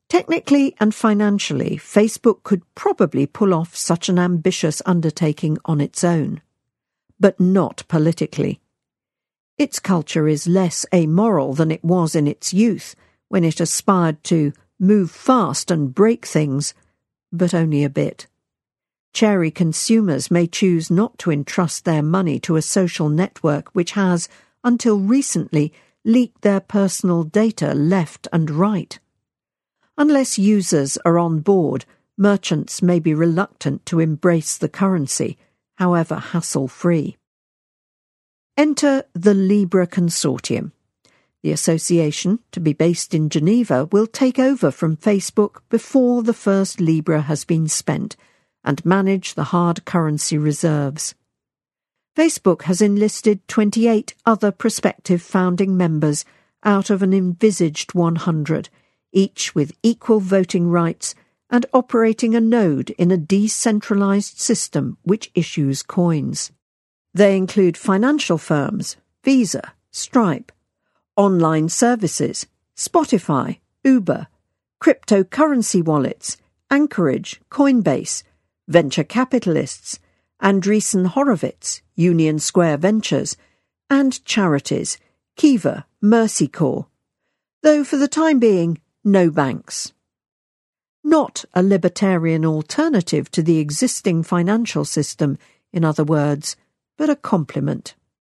Technically and financially, Facebook could probably pull off such an ambitious undertaking on its own, but not politically. Its culture is less amoral than it was in its youth, when it aspired to move fast and break things, but only a bit. Chary consumers may choose not to entrust their money to a social network which has, until recently, leaked their personal data left and right. Unless users are on board, merchants may be reluctant to embrace the currency, however hassle-free. Enter the Libra Consortium. The association, to be based in Geneva, will take over from Facebook before the first Libra has been spent and manage the hard currency reserves. Facebook has enlisted 28 other prospective founding members out of an envisaged 100, each with equal voting rights and operating a node in a decentralized system which issues coins. They include financial firms, Visa, Stripe, online services, Spotify, Uber, cryptocurrency wallets, Anchorage, Coinbase, venture capitalists, Andreessen Horowitz, Union Square Ventures, and charities, Kiva, Mercy Corps, though for the time being, no banks. Not a libertarian alternative to the existing financial system, in other words, but a complement.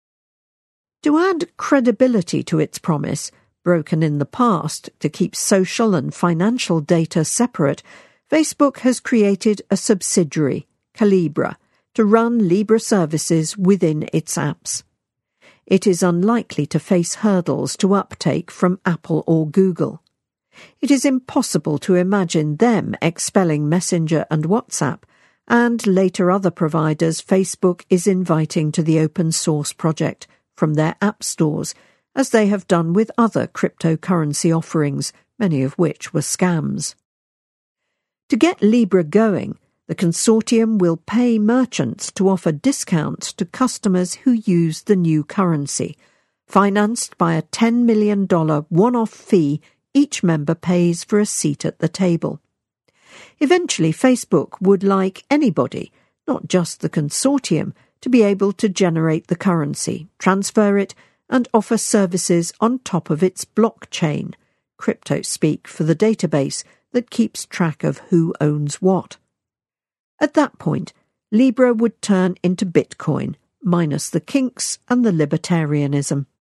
To add credibility to its promise, broken in the past, to keep social and financial data separate, Facebook has created a subsidiary, Calibra, to run Libra services within its apps. It is unlikely to face hurdles to uptake from Apple or Google. It is impossible to imagine them expelling Messenger and WhatsApp, and later other providers Facebook is inviting to the open source project from their app stores, as they have done with other cryptocurrency offerings, many of which were scams. To get Libra going, the consortium will pay merchants to offer discounts to customers who use the new currency, financed by a $10 million one-off fee each member pays for a seat at the table. Eventually, Facebook would like anybody, not just the consortium, to be able to generate the currency, transfer it, and offer services on top of its blockchain, crypto speak for the database that keeps track of who owns what. At that point, Libra would turn into Bitcoin, minus the kinks and the libertarianism.